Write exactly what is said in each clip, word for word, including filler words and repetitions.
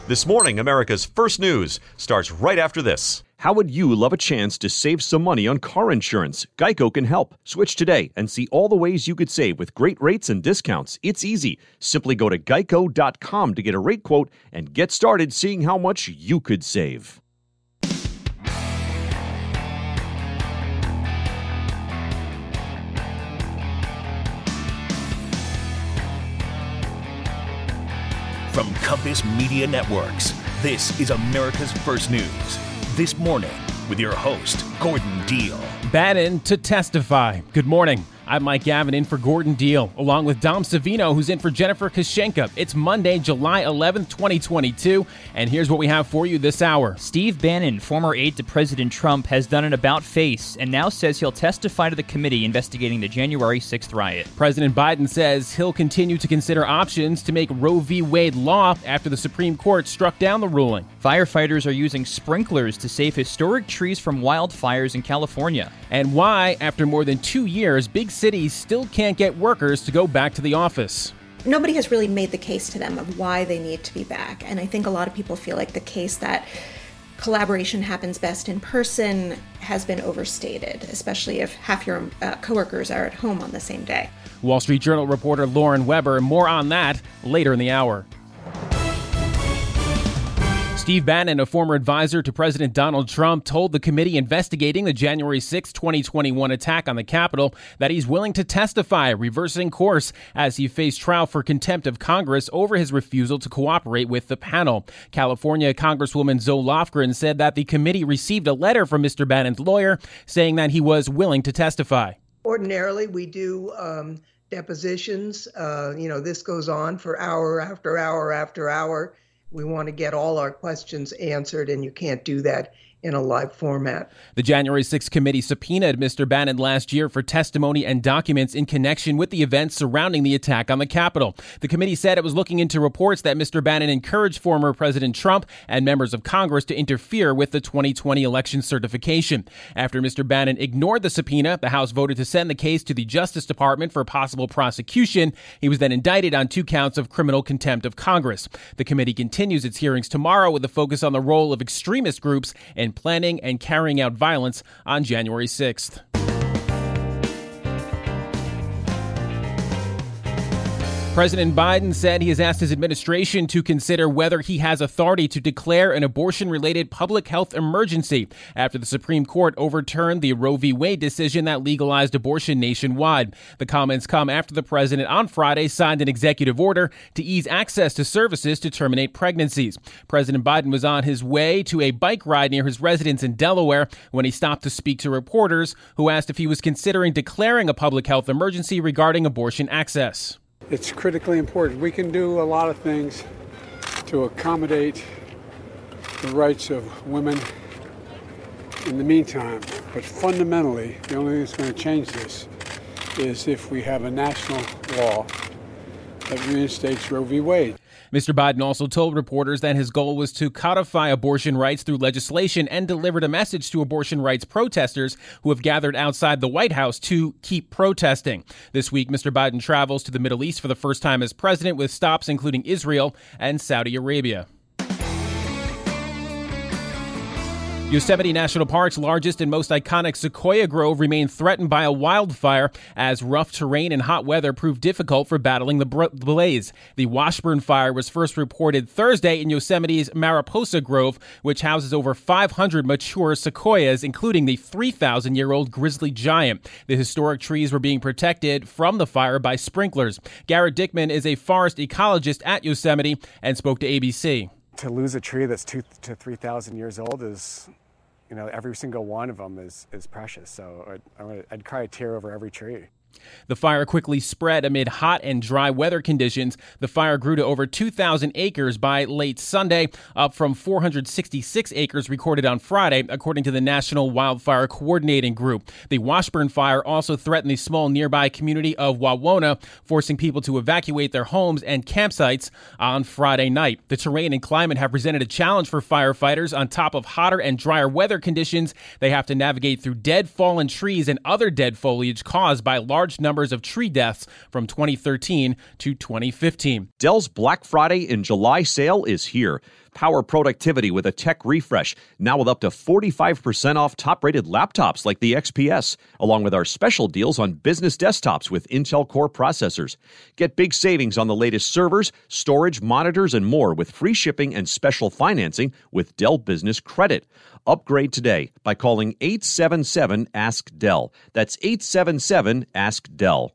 This morning, America's First News starts right after this. How would you love a chance to save some money on car insurance? Geico can help. Switch today and see all the ways you could save with great rates and discounts. It's easy. Simply go to geico dot com to get a rate quote and get started seeing how much you could save. From Compass Media Networks, this is America's First News. This morning, with your host, Gordon Deal. Bannon to testify. Good morning. I'm Mike Gavin in for Gordon Deal, along with Dom Savino, who's in for Jennifer Kashenka. It's Monday, July eleventh, twenty twenty-two, and here's what we have for you this hour. Steve Bannon, former aide to President Trump, has done an about-face and now says he'll testify to the committee investigating the January sixth riot. President Biden says he'll continue to consider options to make Roe v. Wade law after the Supreme Court struck down the ruling. Firefighters are using sprinklers to save historic trees from wildfires in California. And why, after more than two years, big cities still can't get workers to go back to the office. Nobody has really made the case to them of why they need to be back. And I think a lot of people feel like the case that collaboration happens best in person has been overstated, especially if half your uh, coworkers are at home on the same day. Wall Street Journal reporter Lauren Weber, more on that later in the hour. Steve Bannon, a former advisor to President Donald Trump, told the committee investigating the January sixth, twenty twenty-one attack on the Capitol that he's willing to testify, reversing course as he faced trial for contempt of Congress over his refusal to cooperate with the panel. California Congresswoman Zoe Lofgren said that the committee received a letter from Mister Bannon's lawyer saying that he was willing to testify. Ordinarily, we do um, depositions. Uh, you know, this goes on for hour after hour after hour. We want to get all our questions answered, and you can't do that in a live format. The January sixth committee subpoenaed Mister Bannon last year for testimony and documents in connection with the events surrounding the attack on the Capitol. The committee said it was looking into reports that Mister Bannon encouraged former President Trump and members of Congress to interfere with the twenty twenty election certification. After Mister Bannon ignored the subpoena, the House voted to send the case to the Justice Department for possible prosecution. He was then indicted on two counts of criminal contempt of Congress. The committee continues its hearings tomorrow with a focus on the role of extremist groups in planning and carrying out violence on January sixth. President Biden said he has asked his administration to consider whether he has authority to declare an abortion-related public health emergency after the Supreme Court overturned the Roe v. Wade decision that legalized abortion nationwide. The comments come after the president on Friday signed an executive order to ease access to services to terminate pregnancies. President Biden was on his way to a bike ride near his residence in Delaware when he stopped to speak to reporters who asked if he was considering declaring a public health emergency regarding abortion access. It's critically important. We can do a lot of things to accommodate the rights of women in the meantime, but fundamentally, the only thing that's going to change this is if we have a national law that reinstates Roe v. Wade. Mister Biden also told reporters that his goal was to codify abortion rights through legislation and delivered a message to abortion rights protesters who have gathered outside the White House to keep protesting. This week, Mister Biden travels to the Middle East for the first time as president, with stops including Israel and Saudi Arabia. Yosemite National Park's largest and most iconic sequoia grove remained threatened by a wildfire as rough terrain and hot weather proved difficult for battling the blaze. The Washburn Fire was first reported Thursday in Yosemite's Mariposa Grove, which houses over five hundred mature sequoias, including the three thousand year old grizzly giant. The historic trees were being protected from the fire by sprinklers. Garrett Dickman is a forest ecologist at Yosemite and spoke to A B C. To lose a tree that's two to three thousand years old is, you know, every single one of them is, is precious. So I'd, I'd cry a tear over every tree. The fire quickly spread amid hot and dry weather conditions. The fire grew to over two thousand acres by late Sunday, up from four hundred sixty-six acres recorded on Friday, according to the National Wildfire Coordinating Group. The Washburn Fire also threatened the small nearby community of Wawona, forcing people to evacuate their homes and campsites on Friday night. The terrain and climate have presented a challenge for firefighters. On top of hotter and drier weather conditions, they have to navigate through dead fallen trees and other dead foliage caused by large large numbers of tree deaths from twenty thirteen to twenty fifteen. Dell's Black Friday in July sale is here. Power productivity with a tech refresh, now with up to forty-five percent off top-rated laptops like the X P S, along with our special deals on business desktops with Intel Core processors. Get big savings on the latest servers, storage, monitors, and more with free shipping and special financing with Dell Business Credit. Upgrade today by calling eight seven seven, ask Dell. That's eight seven seven, ask Dell.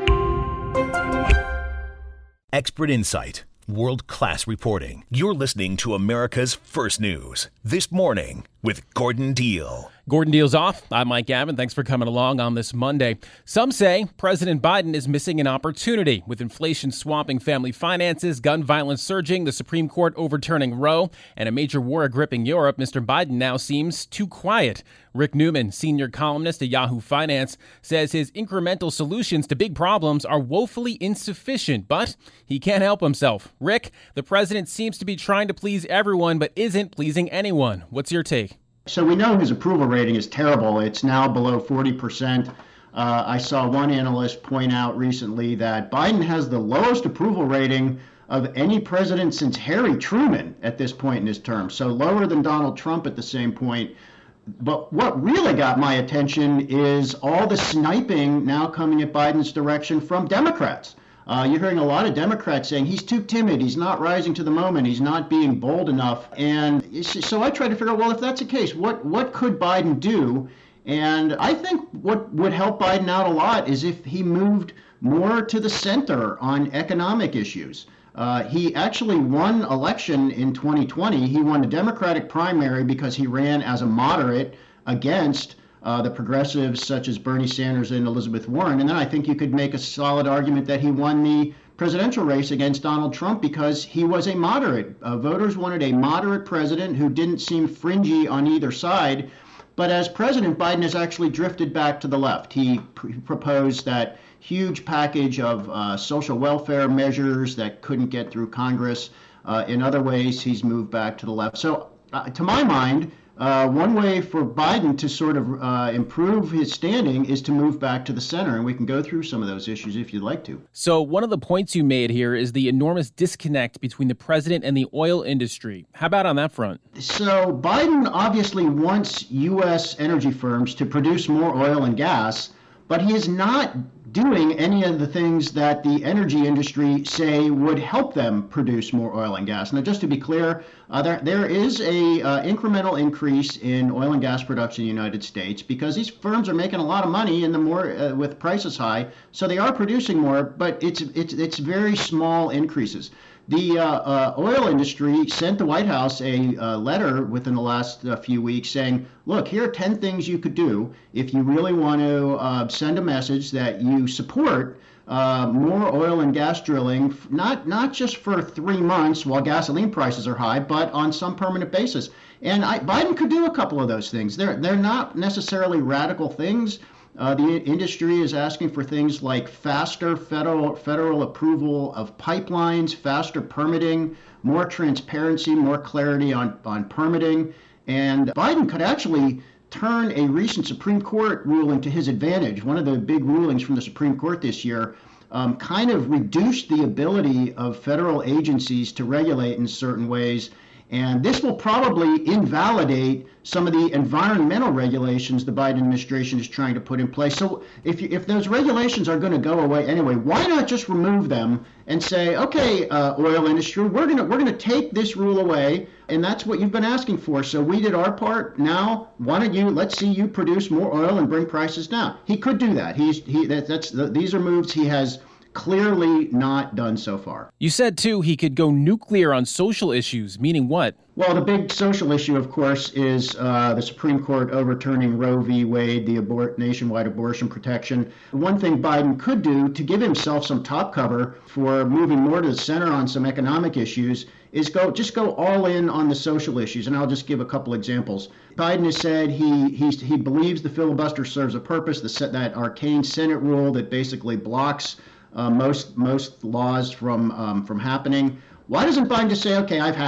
Expert insight. World-class reporting. You're listening to America's First News. This morning with Gordon Deal. Gordon Deal's off. I'm Mike Gavin. Thanks for coming along on this Monday. Some say President Biden is missing an opportunity. With inflation swamping family finances, gun violence surging, the Supreme Court overturning Roe, and a major war gripping Europe, Mister Biden now seems too quiet. Rick Newman, senior columnist at Yahoo Finance, says his incremental solutions to big problems are woefully insufficient, but he can't help himself. Rick, the president seems to be trying to please everyone but isn't pleasing anyone. What's your take? So we know his approval rating is terrible. It's now below forty percent. Uh, I saw one analyst point out recently that Biden has the lowest approval rating of any president since Harry Truman at this point in his term, so lower than Donald Trump at the same point. But what really got my attention is all the sniping now coming at Biden's direction from Democrats. Uh, you're hearing a lot of Democrats saying he's too timid, he's not rising to the moment, he's not being bold enough. And so I tried to figure out, well, if that's the case, what, what could Biden do? And I think what would help Biden out a lot is if he moved more to the center on economic issues. Uh, he actually won election in twenty twenty. He won the Democratic primary because he ran as a moderate against Uh, the progressives such as Bernie Sanders and Elizabeth Warren. And then I think you could make a solid argument that he won the presidential race against Donald Trump because he was a moderate. Uh, voters wanted a moderate president who didn't seem fringy on either side. But as president, Biden has actually drifted back to the left. He pr- proposed that huge package of uh, social welfare measures that couldn't get through Congress. Uh, in other ways, he's moved back to the left. So uh, to my mind, Uh, one way for Biden to sort of uh, improve his standing is to move back to the center, and we can go through some of those issues if you'd like to. So one of the points you made here is the enormous disconnect between the president and the oil industry. How about on that front? So Biden obviously wants U S energy firms to produce more oil and gas, but he is not doing any of the things that the energy industry say would help them produce more oil and gas. Now, just to be clear, uh, there there is a uh, incremental increase in oil and gas production in the United States because these firms are making a lot of money, and the more uh, with prices high, so they are producing more. But it's it's it's very small increases. The uh, uh, oil industry sent the White House a uh, letter within the last uh, few weeks saying, look, here are ten things you could do if you really want to uh, send a message that you support uh, more oil and gas drilling, not not just for three months while gasoline prices are high, but on some permanent basis. And I, Biden could do a couple of those things. They're, they're not necessarily radical things. Uh, the industry is asking for things like faster federal federal approval of pipelines, faster permitting, more transparency, more clarity on, on permitting. And Biden could actually turn a recent Supreme Court ruling to his advantage. One of the big rulings from the Supreme Court this year um, kind of reduced the ability of federal agencies to regulate in certain ways. And this will probably invalidate some of the environmental regulations the Biden administration is trying to put in place. So if you, if those regulations are going to go away anyway, why not just remove them and say, okay, uh, oil industry, we're going to we're going to take this rule away, and that's what you've been asking for. So we did our part. Now, why don't you let's see you produce more oil and bring prices down? He could do that. He's he that, that's these are moves he has clearly not done so far. You said, too, he could go nuclear on social issues, meaning what? Well, the big social issue, of course, is uh, the Supreme Court overturning Roe v. Wade, the abort- nationwide abortion protection. One thing Biden could do to give himself some top cover for moving more to the center on some economic issues is go just go all in on the social issues. And I'll just give a couple examples. Biden has said he he's, he believes the filibuster serves a purpose, the, that arcane Senate rule that basically blocks Uh, most most laws from um, from happening. Why doesn't Biden just say, okay, I've had it.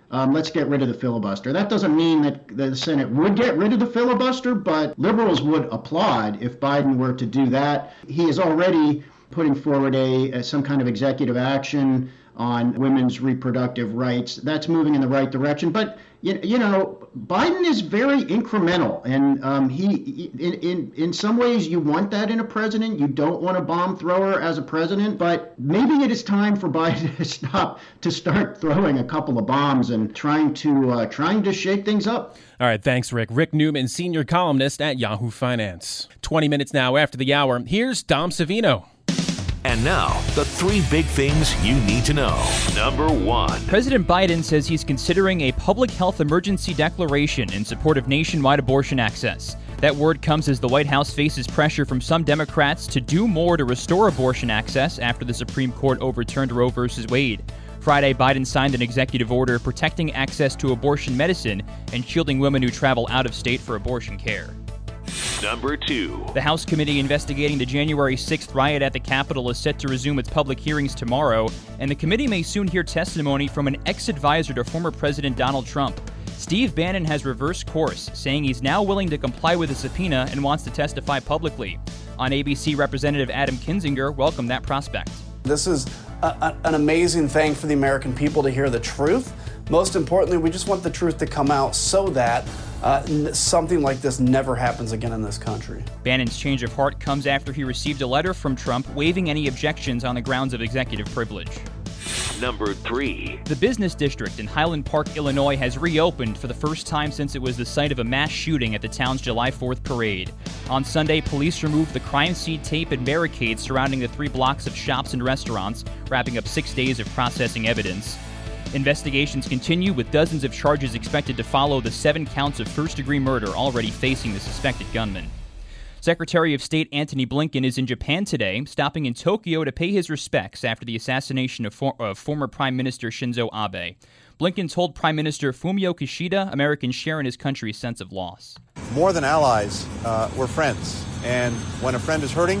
um, let's get rid of the filibuster. That doesn't mean that the Senate would get rid of the filibuster, but liberals would applaud if Biden were to do that. He is already putting forward a, a some kind of executive action on women's reproductive rights. That's moving in the right direction. But, you, you know, Biden is very incremental. And um, he, in, in, in some ways, you want that in a president. You don't want a bomb thrower as a president. But maybe it is time for Biden to stop, to start throwing a couple of bombs and trying to, uh, trying to shake things up. All right, thanks, Rick. Rick Newman, senior columnist at Yahoo Finance. twenty minutes now after the hour, here's Dom Savino. And now, the three big things you need to know. Number one. President Biden says he's considering a public health emergency declaration in support of nationwide abortion access. That word comes as the White House faces pressure from some Democrats to do more to restore abortion access after the Supreme Court overturned Roe v. Wade. Friday, Biden signed an executive order protecting access to abortion medicine and shielding women who travel out of state for abortion care. Number two. The House committee investigating the January sixth riot at the Capitol is set to resume its public hearings tomorrow, and the committee may soon hear testimony from an ex-advisor to former President Donald Trump. Steve Bannon has reversed course, saying he's now willing to comply with a subpoena and wants to testify publicly. On A B C, Representative Adam Kinzinger welcomed that prospect. This is a, a, an amazing thing for the American people to hear the truth. Most importantly, we just want the truth to come out so that uh, n- something like this never happens again in this country. Bannon's change of heart comes after he received a letter from Trump waiving any objections on the grounds of executive privilege. Number three. The business district in Highland Park, Illinois has reopened for the first time since it was the site of a mass shooting at the town's July fourth parade. On Sunday, police removed the crime scene tape and barricades surrounding the three blocks of shops and restaurants, wrapping up six days of processing evidence. Investigations continue, with dozens of charges expected to follow the seven counts of first-degree murder already facing the suspected gunman. Secretary of State Antony Blinken is in Japan today, stopping in Tokyo to pay his respects after the assassination of, for- of former Prime Minister Shinzo Abe. Blinken told Prime Minister Fumio Kishida Americans share in his country's sense of loss. More than allies, uh, we're friends. And when a friend is hurting,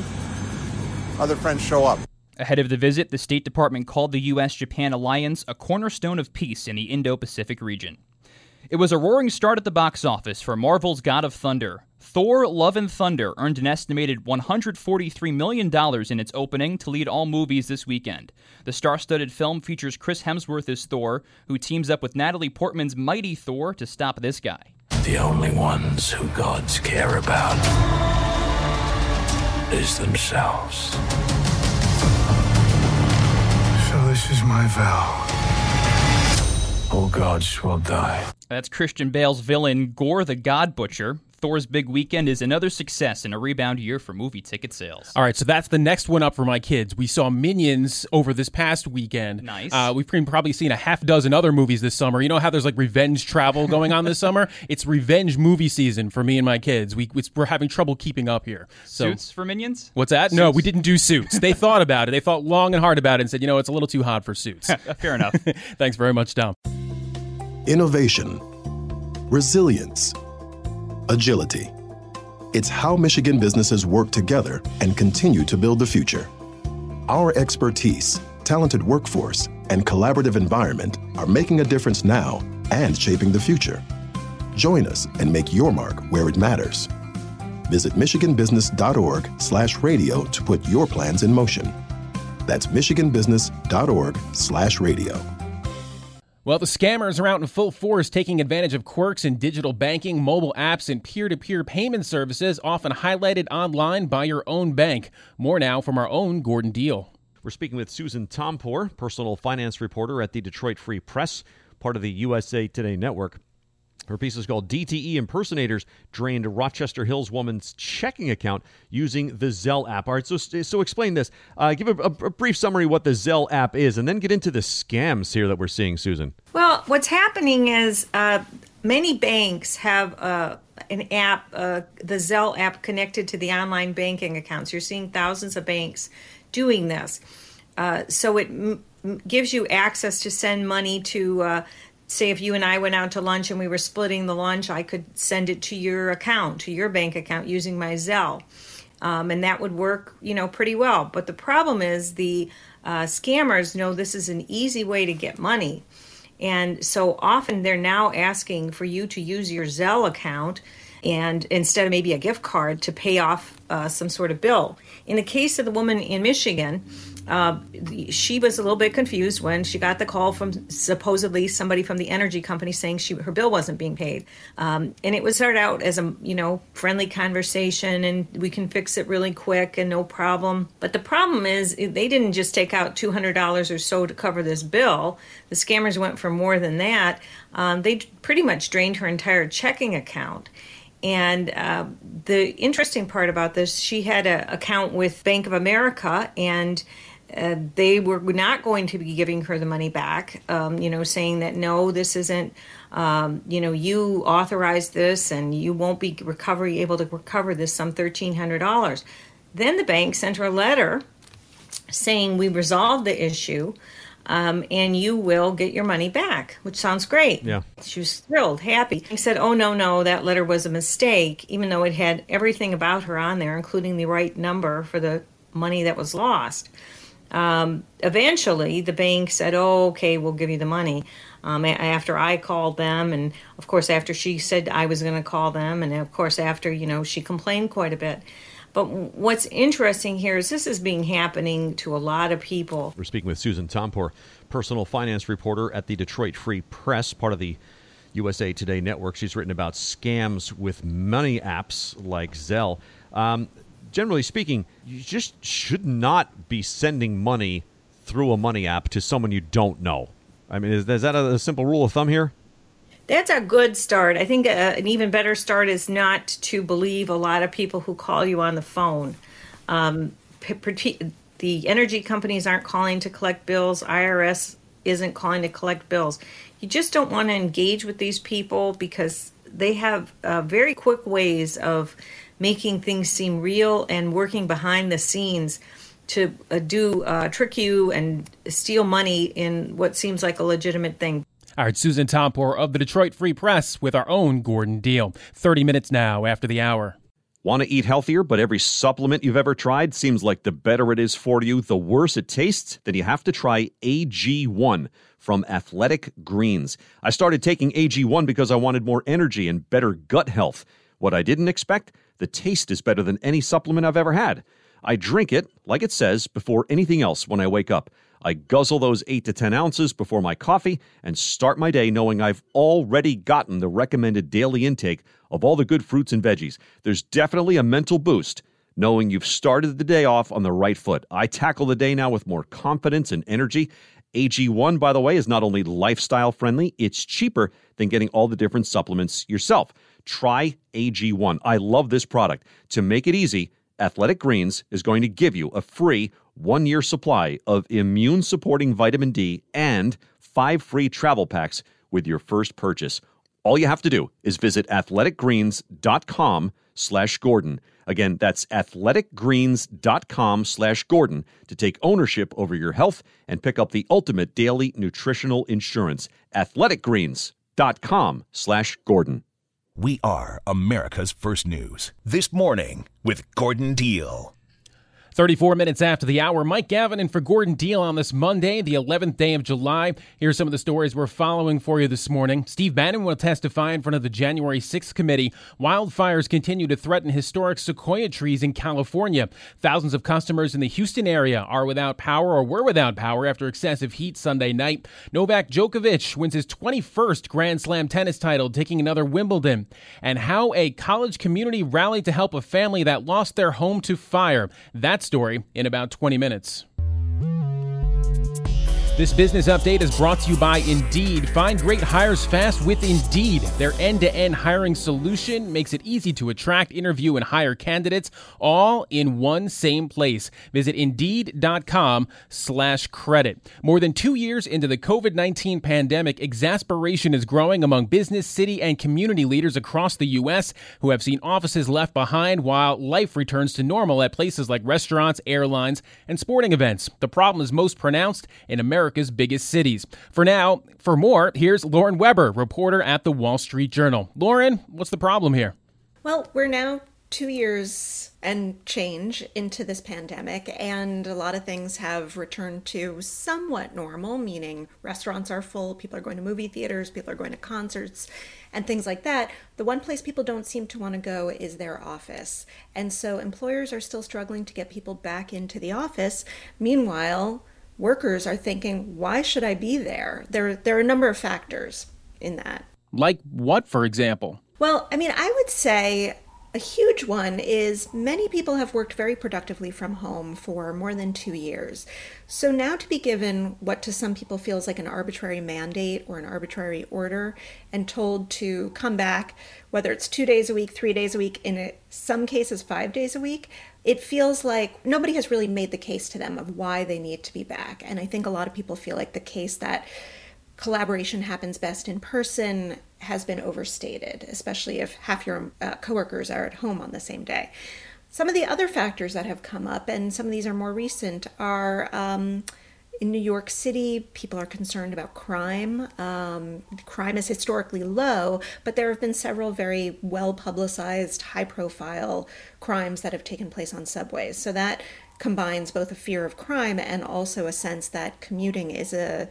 other friends show up. Ahead of the visit, the State Department called the U S Japan alliance a cornerstone of peace in the Indo-Pacific region. It was a roaring start at the box office for Marvel's God of Thunder. Thor: Love and Thunder earned an estimated one hundred forty-three million dollars in its opening to lead all movies this weekend. The star-studded film features Chris Hemsworth as Thor, who teams up with Natalie Portman's mighty Thor to stop this guy. The only ones who gods care about is themselves. So this is my vow. All gods will die. That's Christian Bale's villain, Gore the God Butcher. Thor's big weekend is another success and a rebound year for movie ticket sales. All right, so that's the next one up for my kids. We saw Minions over this past weekend. Nice. Uh, we've probably seen a half dozen other movies this summer. You know how there's like revenge travel going on this summer? It's revenge movie season for me and my kids. We, we're having trouble keeping up here. So, Suits for Minions? What's that? Suits? No, we didn't do Suits. They thought about it. They thought long and hard about it and said, you know, it's a little too hot for Suits. Fair enough. Thanks very much, Dom. Innovation, resilience, agility. It's how Michigan businesses work together and continue to build the future. Our expertise, talented workforce, and collaborative environment are making a difference now and shaping the future. Join us and make your mark where it matters. Visit michiganbusiness.org slash radio to put your plans in motion. That's michiganbusiness.org slash radio. Well, the scammers are out in full force, taking advantage of quirks in digital banking, mobile apps, and peer-to-peer payment services, often highlighted online by your own bank. More now from our own Gordon Deal. We're speaking with Susan Tompour, personal finance reporter at the Detroit Free Press, part of the U S A Today network. Her piece is called D T E Impersonators Drained Rochester Hills Woman's Checking Account Using the Zelle App. All right, so, so explain this. Uh, give a, a, a brief summary of what the Zelle app is, and then get into the scams here that we're seeing, Susan. Well, what's happening is uh, many banks have uh, an app, uh, the Zelle app, connected to the online banking accounts. You're seeing thousands of banks doing this. Uh, so it m- gives you access to send money to uh, say if you and I went out to lunch and we were splitting the lunch, I could send it to your account, to your bank account using my Zelle. Um, and that would work, you know, pretty well. But the problem is the uh, scammers know this is an easy way to get money. And so often they're now asking for you to use your Zelle account and instead of maybe a gift card to pay off uh, some sort of bill. In the case of the woman in Michigan, uh, she was a little bit confused when she got the call from supposedly somebody from the energy company saying she her bill wasn't being paid. Um, and it would start out as a you know friendly conversation and we can fix it really quick and no problem. But the problem is they didn't just take out two hundred dollars or so to cover this bill. The scammers went for more than that. Um, they pretty much drained her entire checking account. And uh, the interesting part about this, she had an account with Bank of America, and uh, they were not going to be giving her the money back, um, you know, saying that, no, this isn't, um, you know, you authorized this and you won't be recovery able to recover this some thirteen hundred dollars. Then the bank sent her a letter saying we resolved the issue. Um, and you will get your money back, which sounds great. Yeah. She was thrilled, happy. He said, oh, no, no, that letter was a mistake, even though it had everything about her on there, including the right number for the money that was lost. Um, eventually, the bank said, oh, okay, we'll give you the money. Um, after I called them, and of course, after she said I was going to call them, and of course, after, you know, she complained quite a bit. But what's interesting here is this is being happening to a lot of people. We're speaking with Susan Tompor, personal finance reporter at the Detroit Free Press, part of the U S A Today network. She's written about scams with money apps like Zelle. Um, generally speaking, you just should not be sending money through a money app to someone you don't know. I mean, is, is that a, a simple rule of thumb here? That's a good start. I think a, an even better start is not to believe a lot of people who call you on the phone. Um, the energy companies aren't calling to collect bills. I R S isn't calling to collect bills. You just don't want to engage with these people because they have uh, very quick ways of making things seem real and working behind the scenes to uh, do uh, trick you and steal money in what seems like a legitimate thing. All right, Susan Tompor of the Detroit Free Press with our own Gordon Deal. thirty minutes now after the hour. Want to eat healthier, but every supplement you've ever tried seems like the better it is for you, the worse it tastes? Then you have to try A G one from Athletic Greens. I started taking A G one because I wanted more energy and better gut health. What I didn't expect? The taste is better than any supplement I've ever had. I drink it, like it says, before anything else when I wake up. I guzzle those eight to ten ounces before my coffee and start my day knowing I've already gotten the recommended daily intake of all the good fruits and veggies. There's definitely a mental boost knowing you've started the day off on the right foot. I tackle the day now with more confidence and energy. A G one, by the way, is not only lifestyle friendly, it's cheaper than getting all the different supplements yourself. Try A G one. I love this product. To make it easy, Athletic Greens is going to give you a free one-year supply of immune-supporting vitamin D and five free travel packs with your first purchase. All you have to do is visit athleticgreens.com slash Gordon. Again, that's athleticgreens.com slash Gordon to take ownership over your health and pick up the ultimate daily nutritional insurance. athleticgreens.com slash Gordon. We are America's First News. This morning with Gordon Deal. thirty-four minutes after the hour, Mike Gavin in for Gordon Deal on this Monday, the eleventh day of July. Here's some of the stories we're following for you this morning. Steve Bannon will testify in front of the January sixth committee. Wildfires continue to threaten historic sequoia trees in California. Thousands of customers in the Houston area are without power or were without power after excessive heat Sunday night. Novak Djokovic wins his twenty-first Grand Slam tennis title, taking another Wimbledon. And how a college community rallied to help a family that lost their home to fire. That's story in about twenty minutes. This business update is brought to you by Indeed. Find great hires fast with Indeed. Their end-to-end hiring solution makes it easy to attract, interview, and hire candidates all in one same place. Visit Indeed.com slash credit. More than two years into the covid nineteen pandemic, exasperation is growing among business, city, and community leaders across the U S who have seen offices left behind while life returns to normal at places like restaurants, airlines, and sporting events. The problem is most pronounced in America. America's biggest cities. For now, for more, here's Lauren Weber, reporter at the Wall Street Journal. Lauren, what's the problem here? Well, we're now two years and change into this pandemic, and a lot of things have returned to somewhat normal, meaning restaurants are full, people are going to movie theaters, people are going to concerts, and things like that. The one place people don't seem to want to go is their office. And so employers are still struggling to get people back into the office. Meanwhile, workers are thinking, why should I be there? There, there are a number of factors in that. Like what, for example? Well, I mean, I would say a huge one is many people have worked very productively from home for more than two years. So now to be given what to some people feels like an arbitrary mandate or an arbitrary order and told to come back, whether it's two days a week, three days a week, in some cases five days a week, it feels like nobody has really made the case to them of why they need to be back. And I think a lot of people feel like the case that collaboration happens best in person has been overstated, especially if half your uh, coworkers are at home on the same day. Some of the other factors that have come up, and some of these are more recent, are um, in New York City, people are concerned about crime. Um, crime is historically low, but there have been several very well-publicized, high-profile crimes that have taken place on subways. So that combines both a fear of crime and also a sense that commuting is a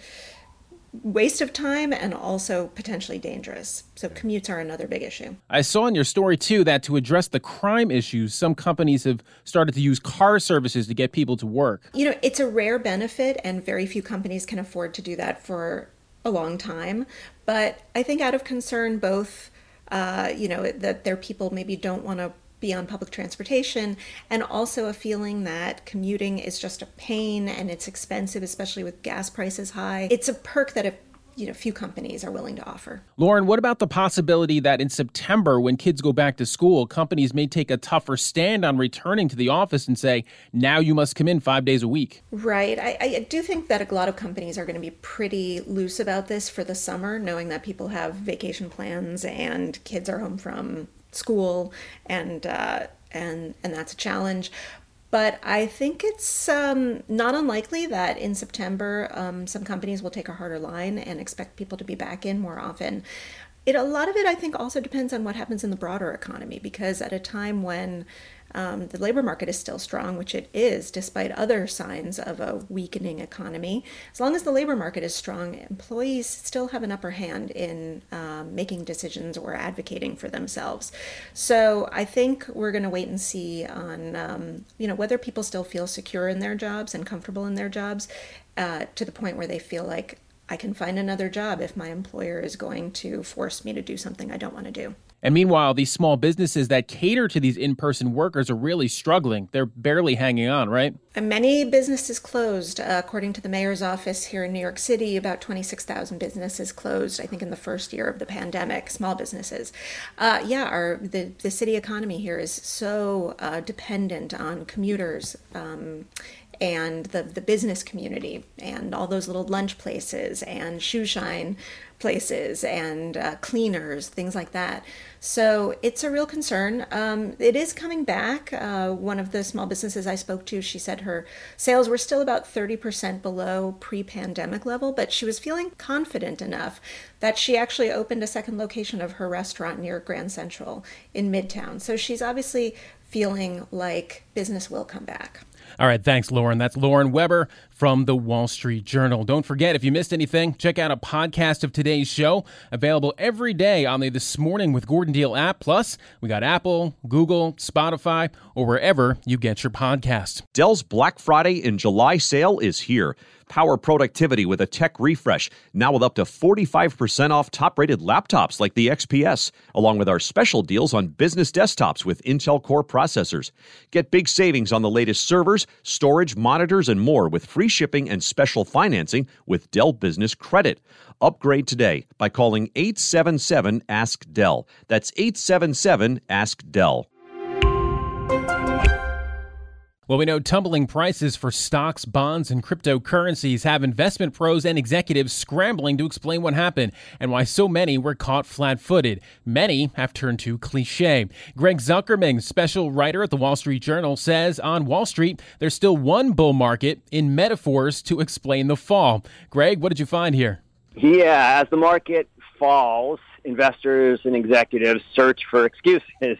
waste of time and also potentially dangerous. So commutes are another big issue. I saw in your story, too, that to address the crime issues, some companies have started to use car services to get people to work. You know, it's a rare benefit, and very few companies can afford to do that for a long time. But I think out of concern, both, uh, you know, that their people maybe don't want to be on public transportation, and also a feeling that commuting is just a pain and it's expensive, especially with gas prices high. It's a perk that a you know few companies are willing to offer. Lauren, what about the possibility that in September, when kids go back to school, companies may take a tougher stand on returning to the office and say, now you must come in five days a week? Right. I, I do think that a lot of companies are going to be pretty loose about this for the summer, knowing that people have vacation plans and kids are home from school, and uh, and and that's a challenge. But I think it's um, not unlikely that in September, um, some companies will take a harder line and expect people to be back in more often. It, a lot of it, I think, also depends on what happens in the broader economy, because at a time when um, the labor market is still strong, which it is, despite other signs of a weakening economy, as long as the labor market is strong, employees still have an upper hand in um, making decisions or advocating for themselves. So I think we're going to wait and see on, um, you know, whether people still feel secure in their jobs and comfortable in their jobs uh, to the point where they feel like, I can find another job if my employer is going to force me to do something I don't want to do. And meanwhile, these small businesses that cater to these in-person workers are really struggling. They're barely hanging on, right? And many businesses closed. Uh, according to the mayor's office here in New York City, about twenty-six thousand businesses closed, I think, in the first year of the pandemic, small businesses. Uh, yeah, our the, the city economy here is so uh, dependent on commuters um, and the, the business community and all those little lunch places and shoe shine places and uh, cleaners, things like that. So it's a real concern. Um, it is coming back. Uh, one of the small businesses I spoke to, she said her sales were still about thirty percent below pre-pandemic level, but she was feeling confident enough that she actually opened a second location of her restaurant near Grand Central in Midtown. So she's obviously feeling like business will come back. All right, thanks, Lauren. That's Lauren Weber from the Wall Street Journal. Don't forget, if you missed anything, check out a podcast of today's show, available every day on the This Morning with Gordon Deal app. Plus, we got Apple, Google, Spotify, or wherever you get your podcasts. Dell's Black Friday in July sale is here. Power productivity with a tech refresh, now with up to forty-five percent off top-rated laptops like the X P S, along with our special deals on business desktops with Intel Core processors. Get big savings on the latest servers, storage, monitors, and more with free shipping and special financing with Dell Business Credit. Upgrade today by calling eight seven seven, ask Dell. That's eight seven seven, ask Dell. Well, we know tumbling prices for stocks, bonds, and cryptocurrencies have investment pros and executives scrambling to explain what happened and why so many were caught flat-footed. Many have turned to cliche. Greg Zuckerman, special writer at the Wall Street Journal, says on Wall Street, there's still one bull market in metaphors to explain the fall. Greg, what did you find here? Yeah, as the market falls, investors and executives search for excuses.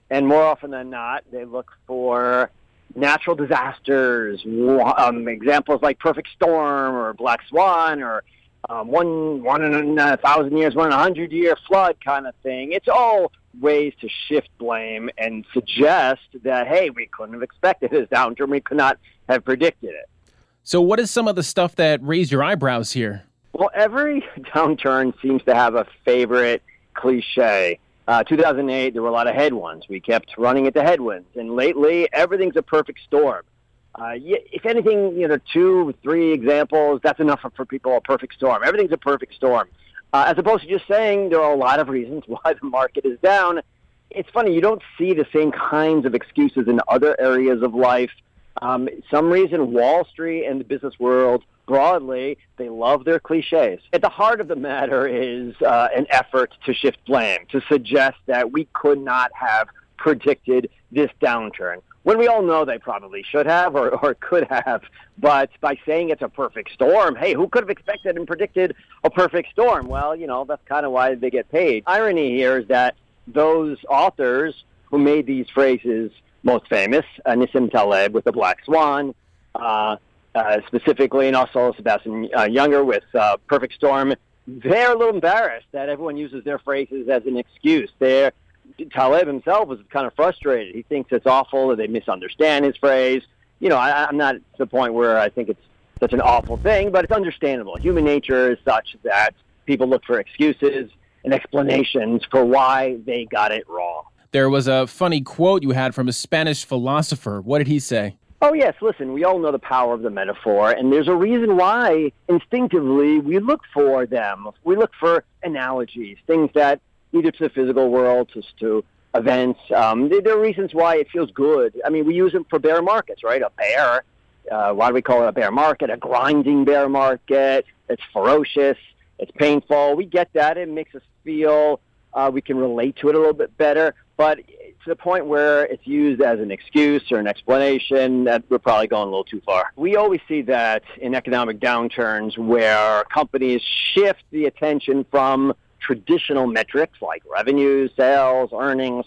And more often than not, they look for natural disasters, um, examples like perfect storm or black swan or um, one one in a thousand years, one in a hundred year flood kind of thing. It's all ways to shift blame and suggest that, hey, we couldn't have expected this downturn. We could not have predicted it. So what is some of the stuff that raised your eyebrows here? Well, every downturn seems to have a favorite cliche. Uh, two thousand eight, there were a lot of headwinds. We kept running into headwinds. And lately, everything's a perfect storm. Uh, if anything, you know, two, three examples, that's enough for, for people, a perfect storm. Everything's a perfect storm. Uh, as opposed to just saying there are a lot of reasons why the market is down. It's funny, you don't see the same kinds of excuses in other areas of life. Um, some reason Wall Street and the business world broadly, they love their cliches. At the heart of the matter is uh, an effort to shift blame, to suggest that we could not have predicted this downturn, when we all know they probably should have or, or could have. But by saying it's a perfect storm, hey, who could have expected and predicted a perfect storm? Well, you know, that's kind of why they get paid. Irony here is that those authors who made these phrases most famous, uh, Nassim Taleb with the Black Swan, uh, uh, specifically, and also Sebastian uh, Junger with uh, Perfect Storm, they're a little embarrassed that everyone uses their phrases as an excuse. They're, Taleb himself was kind of frustrated. He thinks it's awful that they misunderstand his phrase. You know, I, I'm not to the point where I think it's such an awful thing, but it's understandable. Human nature is such that people look for excuses and explanations for why they got it wrong. There was a funny quote you had from a Spanish philosopher. What did he say? Oh, yes. Listen, we all know the power of the metaphor, and there's a reason why instinctively we look for them. We look for analogies, things that either to the physical world, to, to events. Um, there are reasons why it feels good. I mean, we use them for bear markets, right? A bear, uh, why do we call it a bear market? A grinding bear market. It's ferocious. It's painful. We get that. It makes us feel uh, we can relate to it a little bit better. But to the point where it's used as an excuse or an explanation, that we're probably going a little too far. We always see that in economic downturns where companies shift the attention from traditional metrics like revenue, sales, earnings,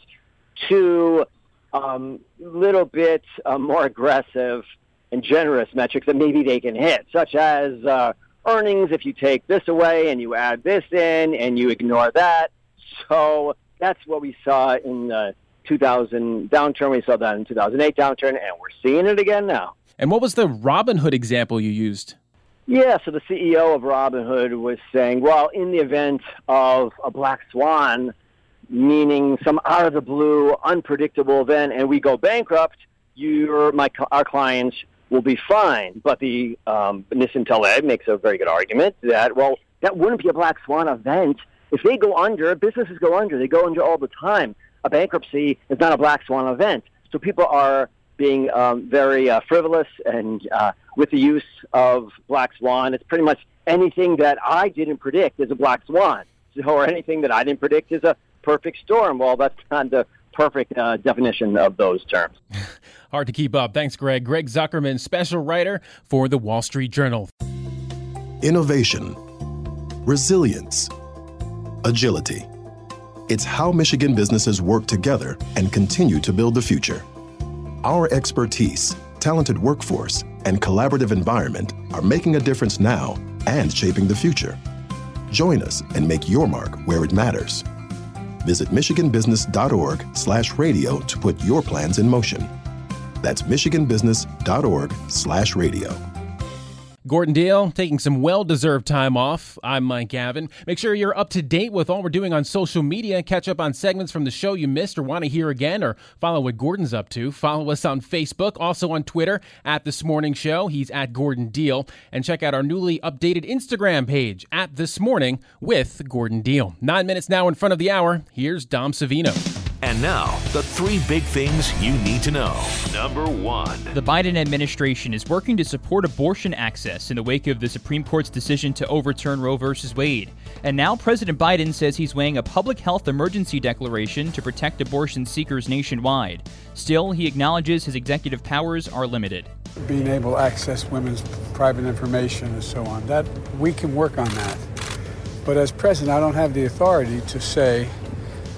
to a um, little bit uh, more aggressive and generous metrics that maybe they can hit, such as uh, earnings if you take this away and you add this in and you ignore that. So that's what we saw in the two thousand downturn. We saw that in two thousand eight downturn, and we're seeing it again now. And what was the Robinhood example you used? Yeah, so the C E O of Robinhood was saying, well, in the event of a black swan, meaning some out-of-the-blue, unpredictable event, and we go bankrupt, your, my, our clients will be fine. But the um, Nassim Taleb makes a very good argument that, well, that wouldn't be a black swan event. If they go under, businesses go under. They go under all the time. A bankruptcy is not a black swan event. So people are being um, very uh, frivolous and uh, with the use of black swan. It's pretty much anything that I didn't predict is a black swan. So, or anything that I didn't predict is a perfect storm. Well, that's not the perfect uh, definition of those terms. Hard to keep up. Thanks, Greg. Greg Zuckerman, special writer for The Wall Street Journal. Innovation, resilience, agility. It's how Michigan businesses work together and continue to build the future. Our expertise, talented workforce, and collaborative environment are making a difference now and shaping the future. Join us and make your mark where it matters. Visit michiganbusiness.org slash radio to put your plans in motion. That's michiganbusiness.org slash radio. Gordon Deal taking some well-deserved time off. I'm Mike Gavin. Make sure you're up to date with all we're doing on social media. Catch up on segments from the show you missed or want to hear again, or follow what Gordon's up to. Follow us on Facebook, also on Twitter at This Morning Show. He's at Gordon Deal. And check out our newly updated Instagram page at This Morning with Gordon Deal. Nine minutes now in front of the hour. Here's Dom Savino. And now, the three big things you need to know. Number one. The Biden administration is working to support abortion access in the wake of the Supreme Court's decision to overturn Roe v. Wade. And now President Biden says he's weighing a public health emergency declaration to protect abortion seekers nationwide. Still, he acknowledges his executive powers are limited. Being able to access women's private information and so on, that we can work on that. But as president, I don't have the authority to say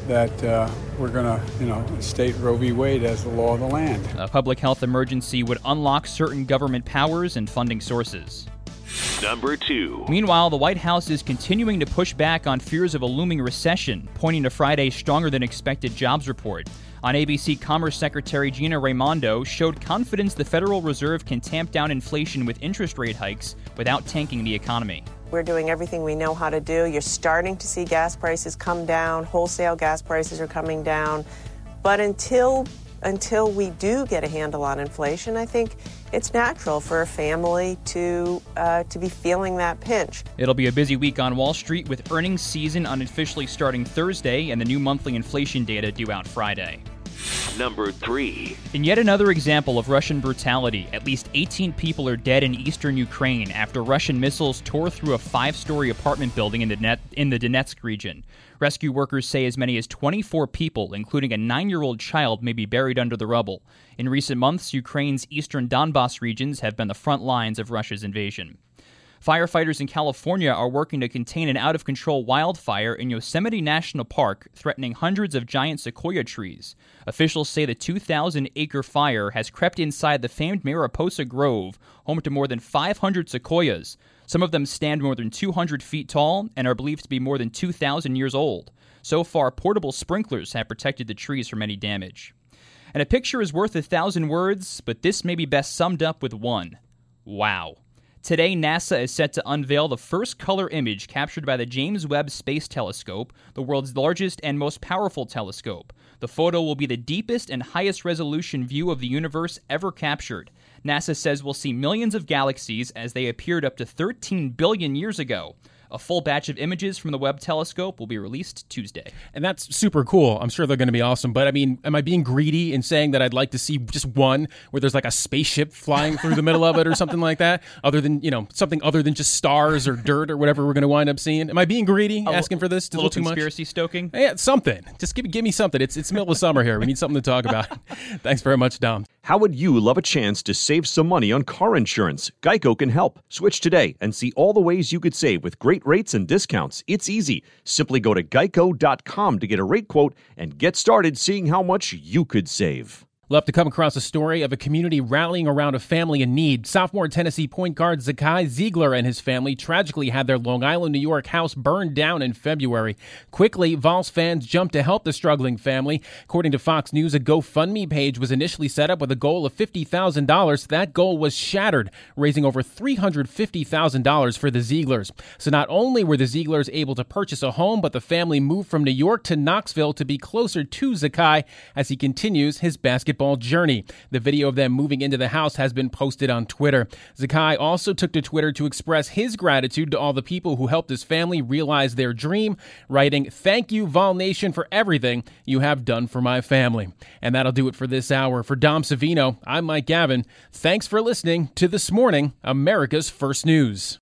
that uh, we're going to, you know, state Roe v. Wade as the law of the land. A public health emergency would unlock certain government powers and funding sources. Number two. Meanwhile, the White House is continuing to push back on fears of a looming recession, pointing to Friday's stronger-than-expected jobs report. On A B C, Commerce Secretary Gina Raimondo showed confidence the Federal Reserve can tamp down inflation with interest rate hikes without tanking the economy. We're doing everything we know how to do. You're starting to see gas prices come down. Wholesale gas prices are coming down. But until until we do get a handle on inflation, I think it's natural for a family to uh, to be feeling that pinch. It'll be a busy week on Wall Street with earnings season unofficially starting Thursday and the new monthly inflation data due out Friday. Number three. In yet another example of Russian brutality, at least eighteen people are dead in eastern Ukraine after Russian missiles tore through a five-story apartment building in the, Net- in the Donetsk region. Rescue workers say as many as twenty-four people, including a nine-year-old child, may be buried under the rubble. In recent months, Ukraine's eastern Donbas regions have been the front lines of Russia's invasion. Firefighters in California are working to contain an out-of-control wildfire in Yosemite National Park, threatening hundreds of giant sequoia trees. Officials say the two thousand acre fire has crept inside the famed Mariposa Grove, home to more than five hundred sequoias. Some of them stand more than two hundred feet tall and are believed to be more than two thousand years old. So far, portable sprinklers have protected the trees from any damage. And a picture is worth a thousand words, but this may be best summed up with one. Wow. Today, NASA is set to unveil the first color image captured by the James Webb Space Telescope, the world's largest and most powerful telescope. The photo will be the deepest and highest resolution view of the universe ever captured. NASA says we'll see millions of galaxies as they appeared up to thirteen billion years ago. A full batch of images from the Webb telescope will be released Tuesday. And that's super cool. I'm sure they're going to be awesome. But I mean, am I being greedy in saying that I'd like to see just one where there's like a spaceship flying through the middle of it or something like that? Other than, you know, something other than just stars or dirt or whatever we're going to wind up seeing. Am I being greedy, a asking for this? A little too much? Conspiracy stoking? Yeah, something. Just give, give me something. It's, it's middle of summer here. We need something to talk about. Thanks very much, Dom. How would you love a chance to save some money on car insurance? Geico can help. Switch today and see all the ways you could save with great rates and discounts. It's easy. Simply go to geico dot com to get a rate quote and get started seeing how much you could save. We'll have to come across a story of a community rallying around a family in need. Sophomore Tennessee point guard Zakai Ziegler and his family tragically had their Long Island, New York house burned down in February. Quickly, Vols fans jumped to help the struggling family. According to Fox News, a GoFundMe page was initially set up with a goal of fifty thousand dollars. That goal was shattered, raising over three hundred fifty thousand dollars for the Zieglers. So not only were the Zieglers able to purchase a home, but the family moved from New York to Knoxville to be closer to Zakai as he continues his basketball journey. The video of them moving into the house has been posted on Twitter. Zakai also took to Twitter to express his gratitude to all the people who helped his family realize their dream, writing, "Thank you, Vol Nation, for everything you have done for my family." And that'll do it for this hour. For Dom Savino, I'm Mike Gavin. Thanks for listening to This Morning, America's First News.